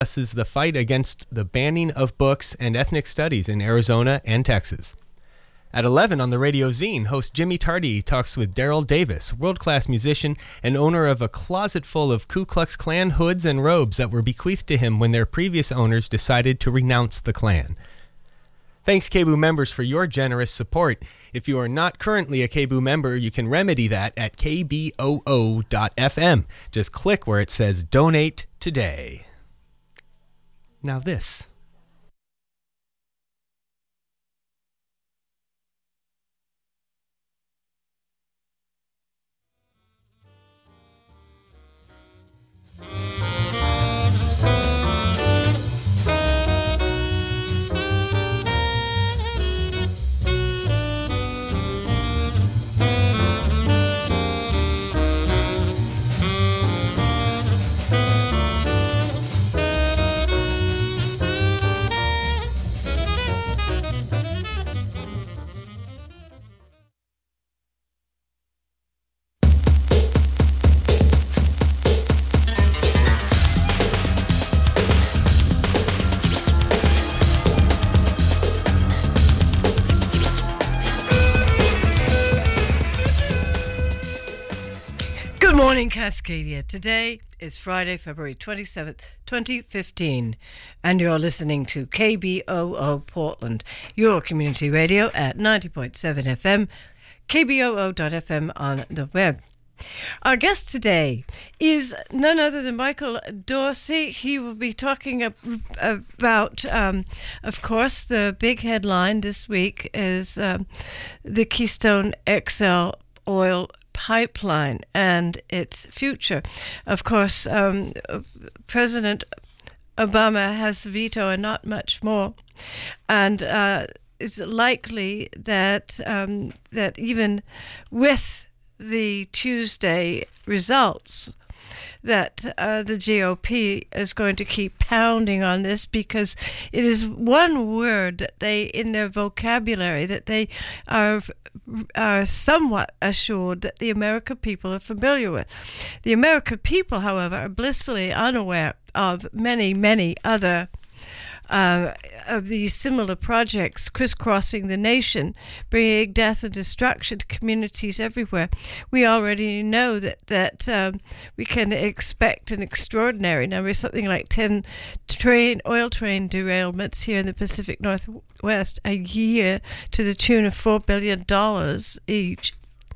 discusses the fight against the banning of books and ethnic studies in Arizona and Texas. At 11 on the Radio Zine, host Jimmy Tardy talks with Daryl Davis, world-class musician and owner of a closet full of Ku Klux Klan hoods and robes that were bequeathed to him when their previous owners decided to renounce the Klan. Thanks, KBOO members, for your generous support. If you are not currently a KBOO member, you can remedy that at kboo.fm. Just click where it says Donate Today. Now this. Good morning, Cascadia. Today is Friday, February 27th, 2015, and you're listening to KBOO Portland, your community radio at 90.7 FM, kboo.fm on the web. Our guest today is none other than Michael Dorsey. He will be talking about, of course, the big headline this week is the Keystone XL oil pipeline and its future. Of course, President Obama has veto and not much more, and it's likely that that even with the Tuesday results, that the GOP is going to keep pounding on this, because it is one word that they, in their vocabulary, that they are somewhat assured that the American people are familiar with. The American people, however, are blissfully unaware of many, many other of these similar projects crisscrossing the nation, bringing death and destruction to communities everywhere. We already know that we can expect an extraordinary number, something like 10 oil train derailments here in the Pacific Northwest a year, to the tune of $4 billion each.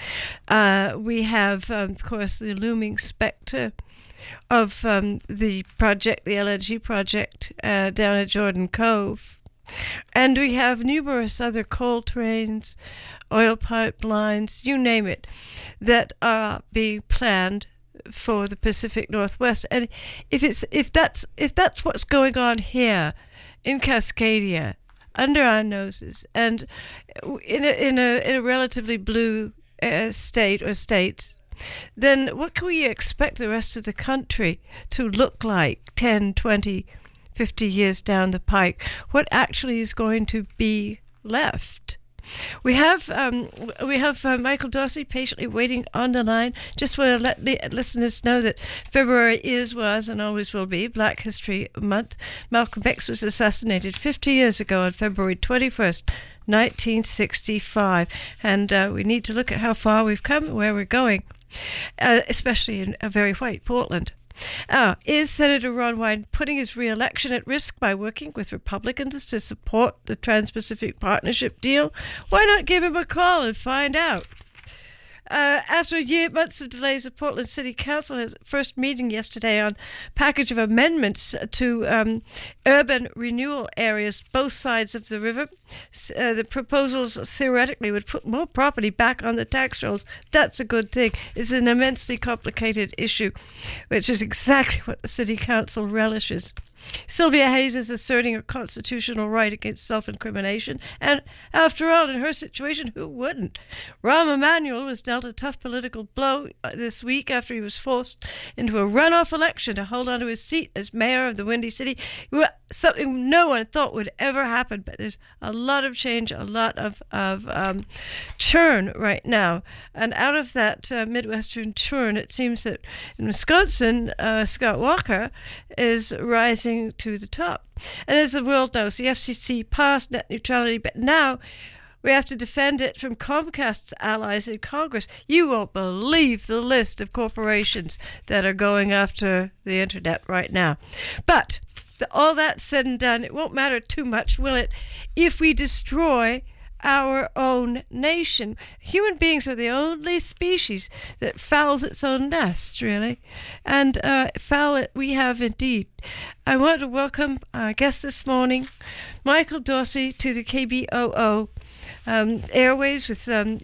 We have, of course, the looming specter of the project, the LNG project down at Jordan Cove. And we have numerous other coal trains, oil pipelines, you name it, that are being planned for the Pacific Northwest. And if that's what's going on here in Cascadia, under our noses, and in a relatively blue state or states, then what can we expect the rest of the country to look like 10, 20, 50 years down the pike? What actually is going to be left? We have Michael Dorsey patiently waiting on the line. Just want to let listeners know that February was, and always will be, Black History Month. Malcolm X was assassinated 50 years ago on February 21st, 1965. And we need to look at how far we've come and where we're going, especially in a very white Portland. Is Senator Ron Wyden putting his re-election at risk by working with Republicans to support the Trans-Pacific Partnership deal? Why not give him a call and find out? After months of delays, the Portland City Council has first meeting yesterday on a package of amendments to urban renewal areas, both sides of the river. The proposals theoretically would put more property back on the tax rolls. That's a good thing. It's an immensely complicated issue, which is exactly what the City Council relishes. Sylvia Hayes is asserting her constitutional right against self-incrimination, and after all, in her situation, who wouldn't? Rahm Emanuel was dealt a tough political blow this week after he was forced into a runoff election to hold on to his seat as mayor of the Windy City. Something no one thought would ever happen, but there's a lot of change, a lot of churn right now. And out of that Midwestern churn, it seems that in Wisconsin, Scott Walker is rising rising to the top. And as the world knows, the FCC passed net neutrality, but now we have to defend it from Comcast's allies in Congress. You won't believe the list of corporations that are going after the internet right now. But all that said and done, it won't matter too much, will it, if we destroy our own nation? Human beings are the only species that fouls its own nest, really. And foul it we have indeed. I want to welcome our guest this morning, Michael Dorsey, to the KBOO airways with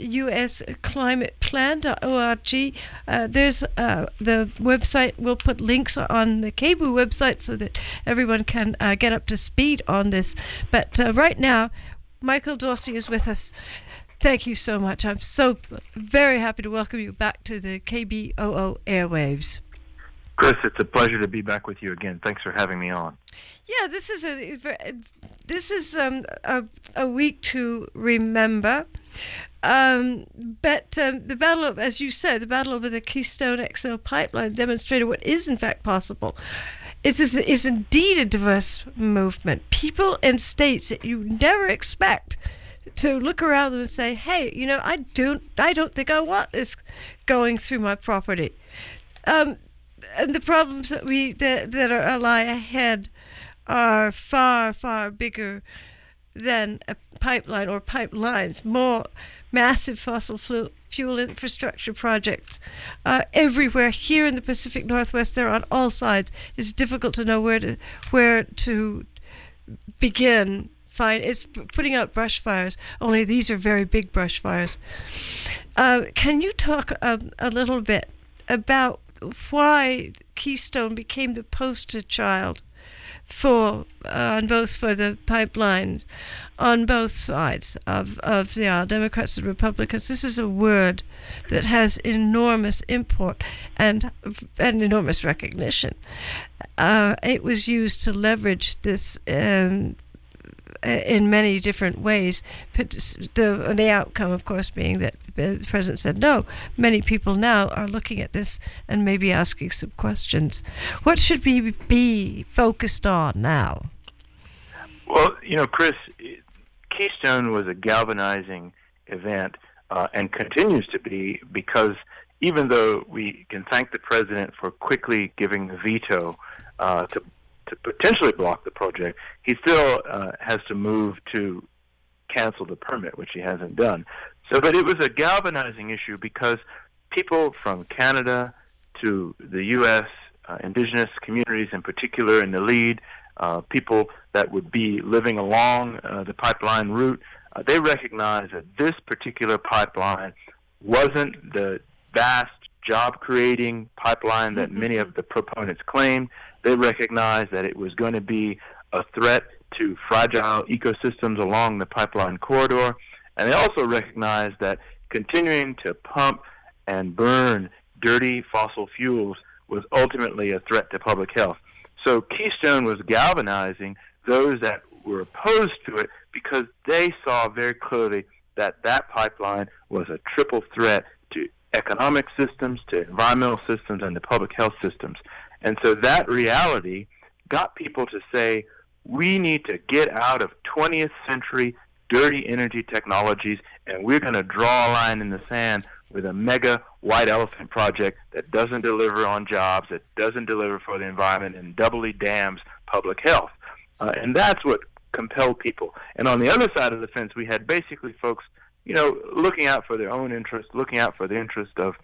usclimateplan.org. There's the website. We'll put links on the KBOO website so that everyone can get up to speed on this. But right now, Michael Dorsey is with us. Thank you so much. I'm so very happy to welcome you back to the KBOO airwaves. Chris, it's a pleasure to be back with you again. Thanks for having me on. Yeah, this is a week to remember. But the battle of, as you said, the battle over the Keystone XL pipeline demonstrated what is in fact possible. It is indeed a diverse movement. People in states that you never expect to look around them and say, "Hey, I don't think I want this going through my property." And the problems that lie ahead are far, far bigger than a pipeline or pipelines. More massive fossil fuel infrastructure projects everywhere. Here in the Pacific Northwest, they're on all sides. It's difficult to know where to begin. It's putting out brush fires, only these are very big brush fires. Can you talk a little bit about why Keystone became the poster child for the pipelines on both sides of the aisle, Democrats and Republicans? This is a word that has enormous import and enormous recognition. It was used to leverage this in many different ways. The outcome, of course, being that the president said no. Many people now are looking at this and maybe asking some questions. What should we be focused on now? Well, Chris, Keystone was a galvanizing event and continues to be, because even though we can thank the president for quickly giving the veto to potentially block the project, he still has to move to cancel the permit, which he hasn't done. But it was a galvanizing issue because people from Canada to the U.S., indigenous communities in particular in the lead, people that would be living along the pipeline route, they recognized that this particular pipeline wasn't the vast job-creating pipeline that many of the proponents claimed. They recognized that it was going to be a threat to fragile ecosystems along the pipeline corridor. And they also recognized that continuing to pump and burn dirty fossil fuels was ultimately a threat to public health. So Keystone was galvanizing those that were opposed to it because they saw very clearly that that pipeline was a triple threat to economic systems, to environmental systems, and to public health systems. And so that reality got people to say, we need to get out of 20th century dirty energy technologies, and we're going to draw a line in the sand with a mega white elephant project that doesn't deliver on jobs, that doesn't deliver for the environment, and doubly damns public health. And that's what compelled people. And on the other side of the fence, we had basically folks, looking out for their own interest, looking out for the interest of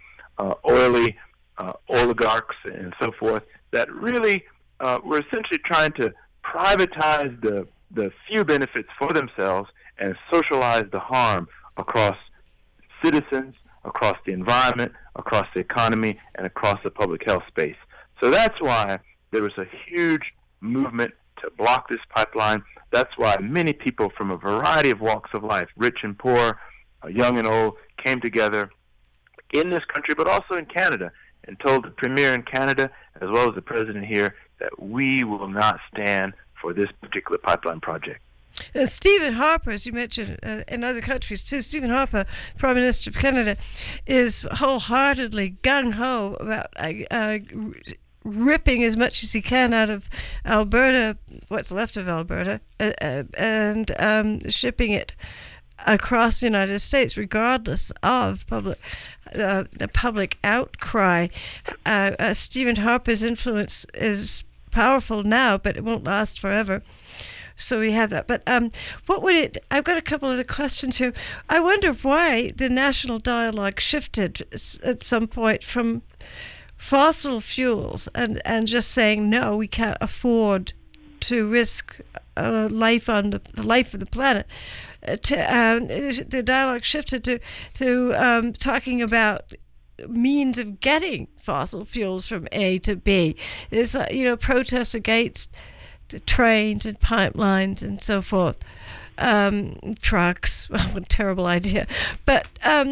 oily oligarchs and so forth, that really were essentially trying to privatize the few benefits for themselves and socialize the harm across citizens, across the environment, across the economy, and across the public health space. So that's why there was a huge movement to block this pipeline. That's why many people from a variety of walks of life, rich and poor, young and old, came together in this country, but also in Canada, and told the Premier in Canada, as well as the President here, that we will not stand for this particular pipeline project. Stephen Harper, as you mentioned, in other countries too, Stephen Harper, Prime Minister of Canada, is wholeheartedly gung-ho about ripping as much as he can out of Alberta, what's left of Alberta, and shipping it across the United States, regardless of the public outcry. Stephen Harper's influence is powerful now, but it won't last forever. So we have that. But what would it... I've got a couple of the questions here. I wonder why the national dialogue shifted at some point from fossil fuels and just saying, no, we can't afford to risk life on the life of the planet. The dialogue shifted to talking about means of getting fossil fuels from A to B. There's protests against the trains and pipelines and so forth, trucks. What a terrible idea! But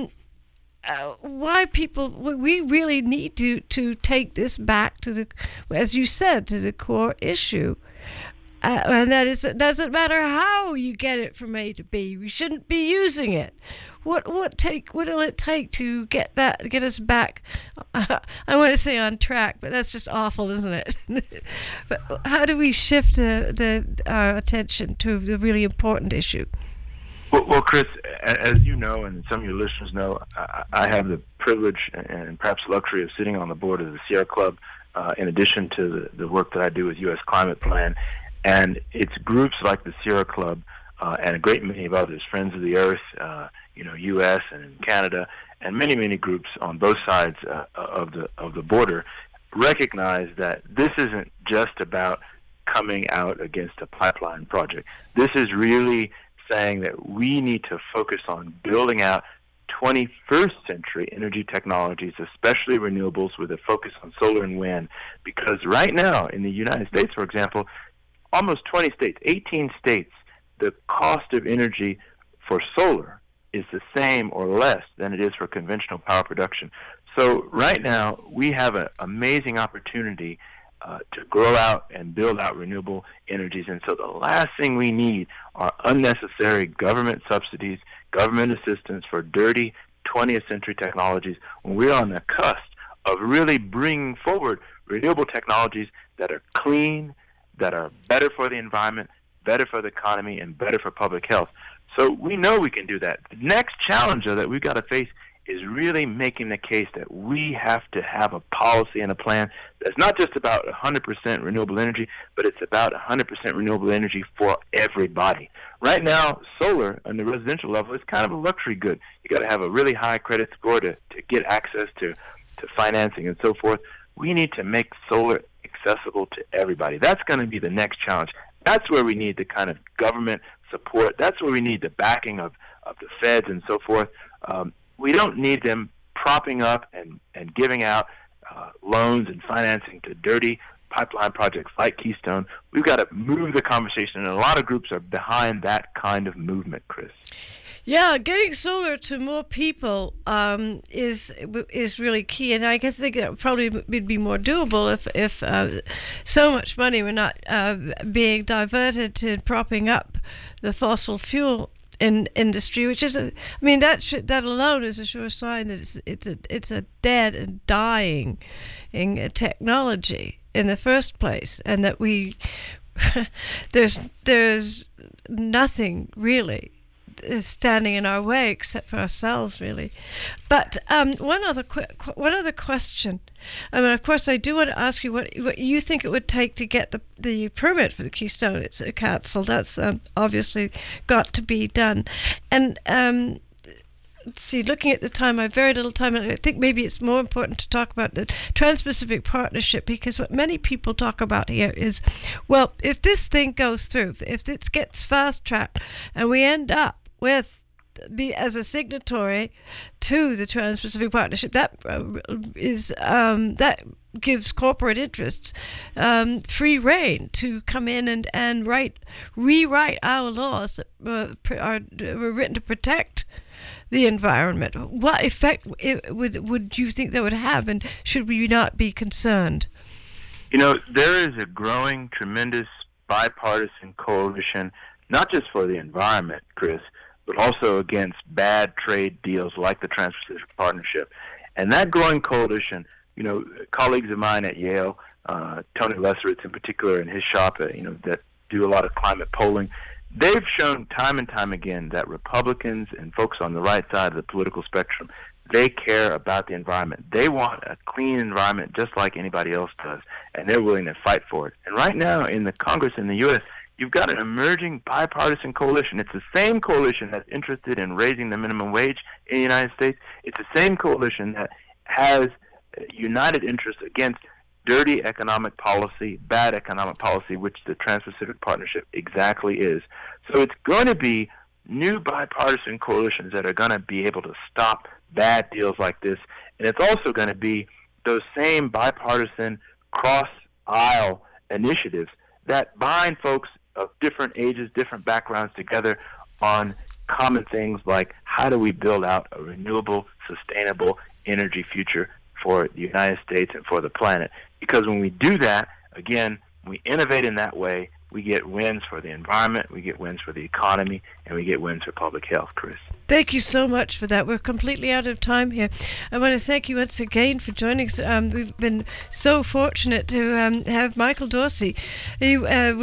why people? We really need to take this back to as you said, to the core issue. And that is, it doesn't matter how you get it from A to B. We shouldn't be using it. What will it take to get us back? I want to say on track, but that's just awful, isn't it? But how do we shift our attention to the really important issue? Well, Chris, as you know, and some of your listeners know, I have the privilege and perhaps luxury of sitting on the board of the Sierra Club, in addition to the work that I do with U.S. Climate Plan. And it's groups like the Sierra Club and a great many of others, Friends of the Earth, U.S. and in Canada, and many, many groups on both sides of the border recognize that this isn't just about coming out against a pipeline project. This is really saying that we need to focus on building out 21st century energy technologies, especially renewables, with a focus on solar and wind. Because right now in the United States, for example, almost 20 states, 18 states, the cost of energy for solar is the same or less than it is for conventional power production. So right now, we have an amazing opportunity to grow out and build out renewable energies. And so the last thing we need are unnecessary government subsidies, government assistance for dirty 20th century technologies when we're on the cusp of really bringing forward renewable technologies that are clean, that are better for the environment, better for the economy, and better for public health. So we know we can do that. The next challenge, though, that we've got to face is really making the case that we have to have a policy and a plan that's not just about 100% renewable energy, but it's about 100% renewable energy for everybody. Right now, solar on the residential level is kind of a luxury good. You got to have a really high credit score to get access to financing and so forth. We need to make solar accessible to everybody. That's going to be the next challenge. That's where we need the kind of government support. That's where we need the backing of the feds and so forth. We don't need them propping up and giving out loans and financing to dirty pipeline projects like Keystone. We've got to move the conversation, and a lot of groups are behind that kind of movement, Chris. Yeah, getting solar to more people is really key, and I think that probably would be more doable if so much money were not being diverted to propping up the fossil fuel industry, which is that alone is a sure sign that it's a dead and dying technology in the first place, and that we there's nothing really is standing in our way except for ourselves, really. But one other question. I mean, of course, I do want to ask you what you think it would take to get the permit for the Keystone. It's a council. That's obviously got to be done. And let's see, looking at the time, I have very little time, and I think maybe it's more important to talk about the Trans-Pacific Partnership, because what many people talk about here is, well, if this thing goes through, if it gets fast-tracked, and we end up with as a signatory to the Trans-Pacific Partnership, that gives corporate interests free rein to come in and rewrite our laws that were written to protect the environment. What effect would you think that would have, and should we not be concerned? There is a growing, tremendous bipartisan coalition, not just for the environment, Chris, but also against bad trade deals like the Trans-Pacific Partnership. And that growing coalition, colleagues of mine at Yale, Tony Leseritz in particular, and his shop, that do a lot of climate polling. They've shown time and time again that Republicans and folks on the right side of the political spectrum, they care about the environment. They want a clean environment just like anybody else does, and they're willing to fight for it. And right now in the Congress in the U.S., you've got an emerging bipartisan coalition. It's the same coalition that's interested in raising the minimum wage in the United States. It's the same coalition that has united interests against dirty economic policy, bad economic policy, which the Trans-Pacific Partnership exactly is. So it's going to be new bipartisan coalitions that are going to be able to stop bad deals like this. And it's also going to be those same bipartisan cross-aisle initiatives that bind folks of different ages, different backgrounds together on common things like how do we build out a renewable, sustainable energy future for the United States and for the planet. Because when we do that, again, we innovate in that way, we get wins for the environment, we get wins for the economy, and we get wins for public health, Chris. Thank you so much for that. We're completely out of time here. I want to thank you once again for joining us. We've been so fortunate to have Michael Dorsey, who,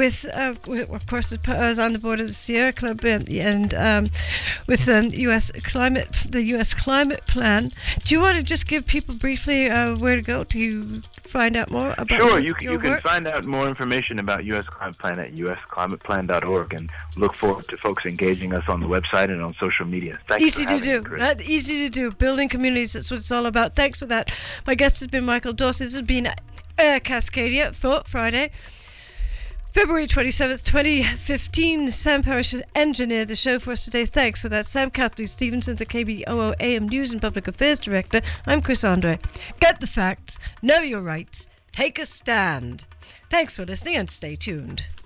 of course, is on the board of the Sierra Club and with the U.S. Climate Plan. Do you want to just give people briefly where to go to find out more about Sure, you can find out more information about U.S. Climate Plan at usclimateplan.org, and look forward to folks engaging us on the website and on social media. Thanks easy to do. Easy to do. Building communities, that's what it's all about. Thanks for that. My guest has been Michael Dorsey. This has been Cascadia for Friday, February 27th, 2015. Sam Parrish engineered the show for us today. Thanks for that. Sam Kathleen Stevenson, the KBOO AM News and Public Affairs Director. I'm Chris Andre. Get the facts, know your rights, take a stand. Thanks for listening and stay tuned.